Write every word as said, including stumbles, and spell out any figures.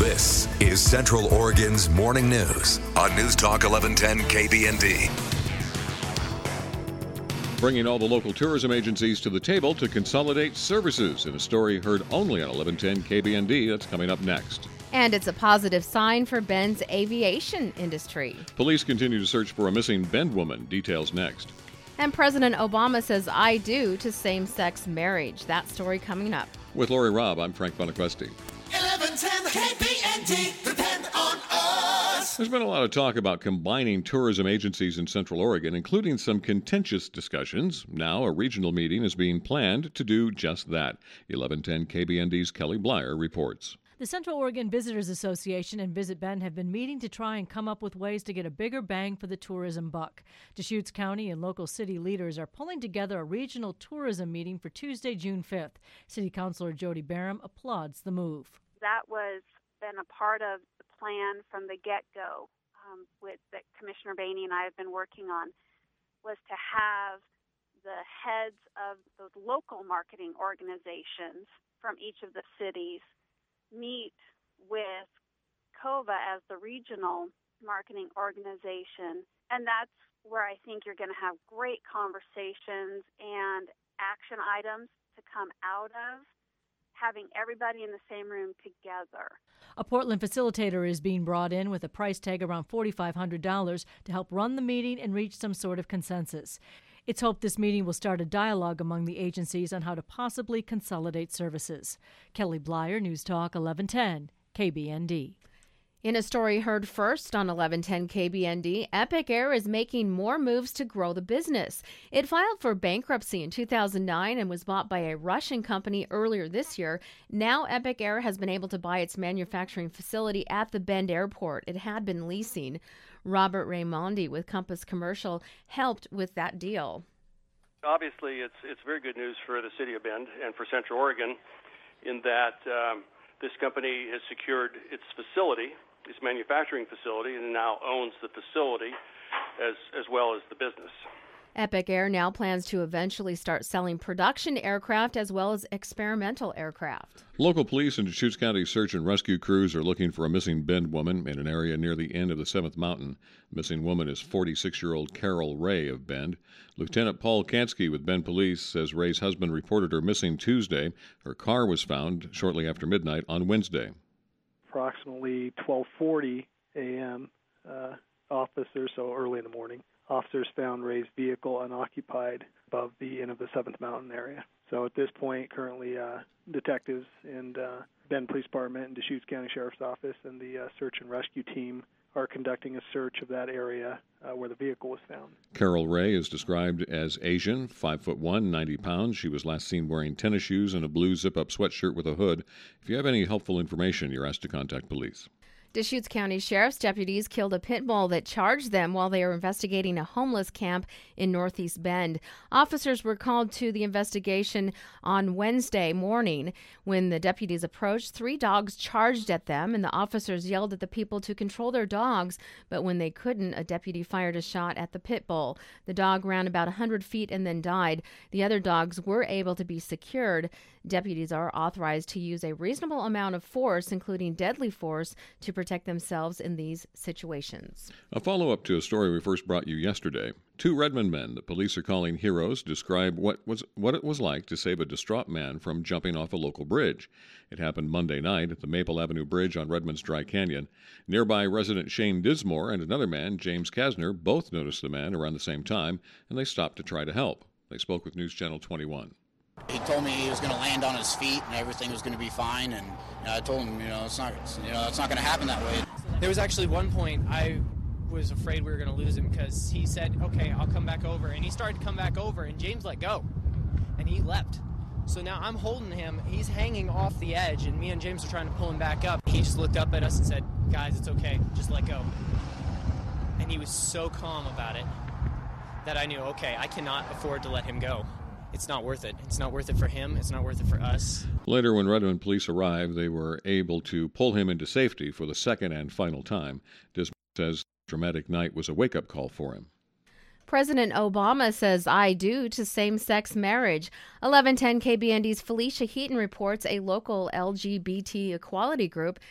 This is Central Oregon's Morning News on News Talk eleven ten K B N D. Bringing all the local tourism agencies to the table to consolidate services in a story heard only on eleven ten K B N D. That's coming up next. And it's a positive sign for Bend's aviation industry. Police continue to search for a missing Bend woman. Details next. And President Obama says I do to same-sex marriage. That story coming up. With Lori Robb, I'm Frank Bonaquesti. eleven ten K B N D, depend on us. There's been a lot of talk about combining tourism agencies in Central Oregon, including some contentious discussions. Now a regional meeting is being planned to do just that. eleven ten K B N D's Kelly Blyer reports. The Central Oregon Visitors Association and Visit Bend have been meeting to try and come up with ways to get a bigger bang for the tourism buck. Deschutes County and local city leaders are pulling together a regional tourism meeting for Tuesday, June fifth. City Councilor Jody Barham applauds the move. That was been a part of the plan from the get-go, um, with that Commissioner Bainey and I have been working on, was to have the heads of those local marketing organizations from each of the cities meet with COVA as the regional marketing organization. And that's where I think you're going to have great conversations and action items to come out of having everybody in the same room together. A Portland facilitator is being brought in with a price tag around four thousand five hundred dollars to help run the meeting and reach some sort of consensus. It's hoped this meeting will start a dialogue among the agencies on how to possibly consolidate services. Kelly Blyer, News Talk eleven ten, K B N D. In a story heard first on eleven ten K B N D, Epic Air is making more moves to grow the business. It filed for bankruptcy in two thousand nine and was bought by a Russian company earlier this year. Now Epic Air has been able to buy its manufacturing facility at the Bend Airport. It had been leasing. Robert Raimondi with Compass Commercial helped with that deal. Obviously, it's it's very good news for the city of Bend and for Central Oregon in that um, this company has secured its facility, its manufacturing facility, and now owns the facility as as well as the business. Epic Air now plans to eventually start selling production aircraft as well as experimental aircraft. Local police and Deschutes County search and rescue crews are looking for a missing Bend woman in an area near the end of the Seventh Mountain. The missing woman is forty-six-year-old Carol Ray of Bend. Lieutenant Paul Kansky with Bend Police says Ray's husband reported her missing Tuesday. Her car was found shortly after midnight on Wednesday. Approximately twelve forty a.m., uh, officers, so early in the morning, officers found Ray's vehicle unoccupied above the end of the Seventh Mountain area. So at this point, currently, uh, detectives and uh, Bend Police Department and Deschutes County Sheriff's Office and the uh, search and rescue team are conducting a search of that area uh, where the vehicle was found. Carol Ray is described as Asian, five foot one, ninety pounds. She was last seen wearing tennis shoes and a blue zip-up sweatshirt with a hood. If you have any helpful information, you're asked to contact police. Deschutes County Sheriff's deputies killed a pit bull that charged them while they were investigating a homeless camp in Northeast Bend. Officers were called to the investigation on Wednesday morning. When the deputies approached, three dogs charged at them, and the officers yelled at the people to control their dogs. But when they couldn't, a deputy fired a shot at the pit bull. The dog ran about one hundred feet and then died. The other dogs were able to be secured. Deputies are authorized to use a reasonable amount of force, including deadly force, to protect themselves in these situations. A follow-up to a story we first brought you yesterday. Two Redmond men the police are calling heroes describe what was what it was like to save a distraught man from jumping off a local bridge. It happened Monday night at the Maple Avenue Bridge on Redmond's Dry Canyon. Nearby resident Shane Dismore and another man, James Kasner, both noticed the man around the same time, and they stopped to try to help. They spoke with News Channel twenty-one. He told me he was going to land on his feet and everything was going to be fine, and you know, I told him, you know, it's not, you know, it's not going to happen that way. There was actually one point I was afraid we were going to lose him because he said, "Okay, I'll come back over," and he started to come back over, and James let go, and he leapt. So now I'm holding him. He's hanging off the edge, and me and James are trying to pull him back up. He just looked up at us and said, "Guys, it's okay. Just let go." And he was so calm about it that I knew, okay, I cannot afford to let him go. It's not worth it. It's not worth it for him. It's not worth it for us. Later, when Redmond police arrived, they were able to pull him into safety for the second and final time. Dismore says the dramatic night was a wake-up call for him. President Obama says I do to same-sex marriage. eleven ten K B N D's Felicia Heaton reports a local L G B T equality group